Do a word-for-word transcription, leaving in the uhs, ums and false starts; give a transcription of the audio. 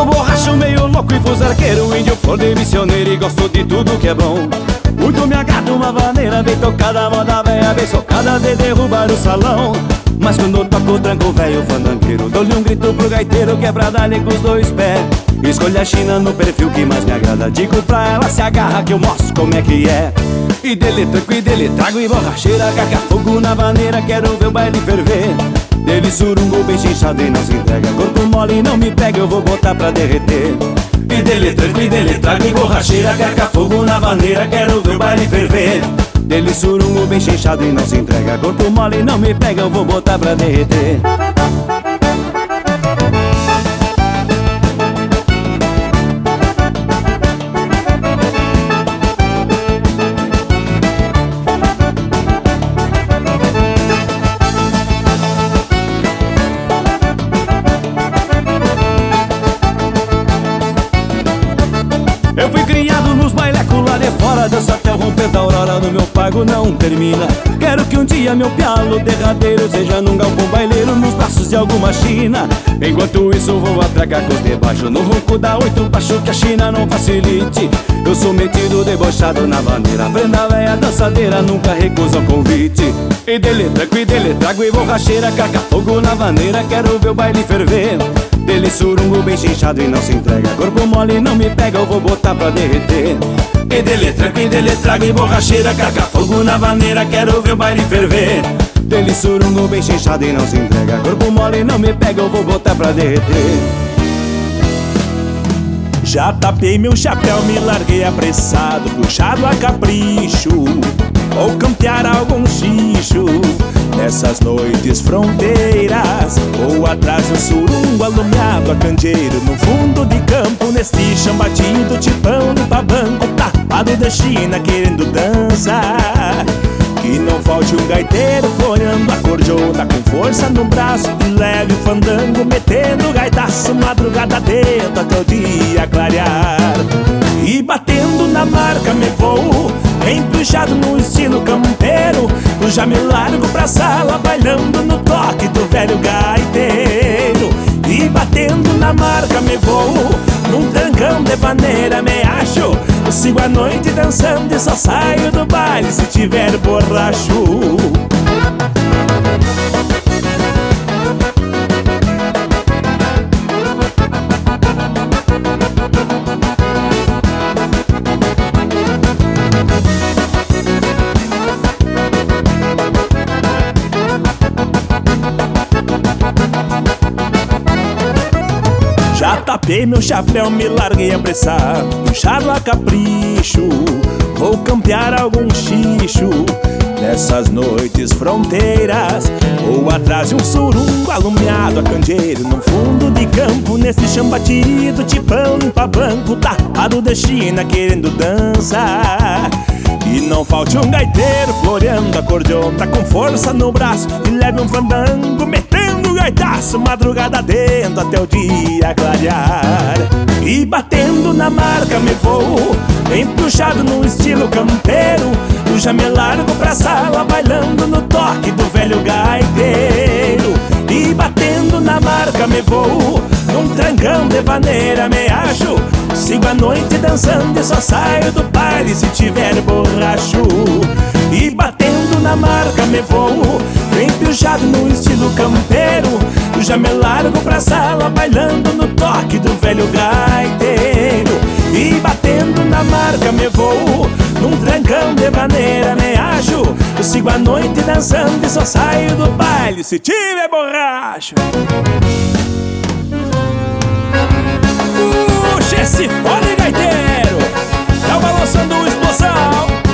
Sou borracho, meio louco e fusarqueiro, índio, flor de missioneiro e gosto de tudo que é bom. Muito me agrada uma vaneira bem tocada, moda véia, bem socada de derrubar o salão. Mas quando eu toco o tranco velho fandangueiro, dou-lhe um grito pro gaiteiro que é pra dar-lhe com os dois pés. Escolha a China no perfil que mais me agrada, digo pra ela se agarra que eu mostro como é que é. E dele tranco e dele trago e borracheira, caca fogo na vaneira, quero ver o baile ferver. Dele surungo bem chinchado e não se entrega, corpo mole não me pega, eu vou botar pra derreter. E dele tranco e dele trago e borracheira, caca fogo na vaneira, quero ver o baile ferver. Dele surungo bem chinchado e não se entrega, corpo mole não me pega, eu vou botar pra derreter. Eu fui criado nos bailecos lá de fora, danço até o romper da aurora, no meu pago não termina. Quero que um dia meu pialo derradeiro seja num galpão baileiro, nos braços de alguma china. Enquanto isso vou atracar com os de baixo, no ronco da oito baixo que a China não facilite. Eu sou metido, debochado na maneira, prenda véia dançadeira, nunca recusa o convite. E dele tranco e dele trago e borracheira, caca fogo na vaneira, quero ver o baile ferver. Dele surungo bem chinchado e não se entrega, corpo mole não me pega, eu vou botar pra derreter. E dele tranco e dele trago e borracheira, caca fogo na vaneira, quero ver o baile ferver. Dele surungo bem chinchado e não se entrega, corpo mole não me pega, eu vou botar pra derreter. Já tapei meu chapéu, me larguei apressado, puxado a capricho, ou campear algum xixo. Nessas noites fronteiras, ou atrás do surungo alumiado a candeeiro, no fundo de campo, neste chão batido, tipão limpa banco, tapado da China querendo dançar. Que não falte um gaiteiro folhando a cordiona com força no braço e leve o fandango, metendo gaitaço madrugada dentro até o dia clarear. E batendo na marca me vou, empuxado no estilo campeiro, eu já me largo pra sala bailando no toque do velho gaiteiro. E batendo na marca me vou, num trancão de vaneira me acho, eu sigo a noite dançando e só saio do baile se tiver borracho. Já tapei meu chapéu, me larguei apressado, puxado a capricho, vou campear algum xixo. Nessas noites fronteiras, ou atrás de um surungo alumiado a candeeiro, no fundo de campo, nesse chão batido, tipão limpa banco, tapado de China querendo dançar. E não falte um gaiteiro floreando a cordiona com força no braço e leve um fandango metendo gaitaço madrugada dentro até o dia clarear. E batendo na marca me vou, empuxado no estilo campeiro, eu já me largo pra sala bailando no toque do velho gaiteiro. E batendo na marca me vou, num trancão de vaneira me acho, sigo a noite dançando e só saio do baile se tiver borracho. E batendo na marca me vou, empuxado no estilo campeiro, eu já me largo pra sala bailando no toque do velho gaiteiro. E batendo na marca me vou, num trancão de vaneira me acho, eu sigo a noite dançando e só saio do baile se tiver borracho. Puxa esse fone, gaiteiro, tá balançando explosão.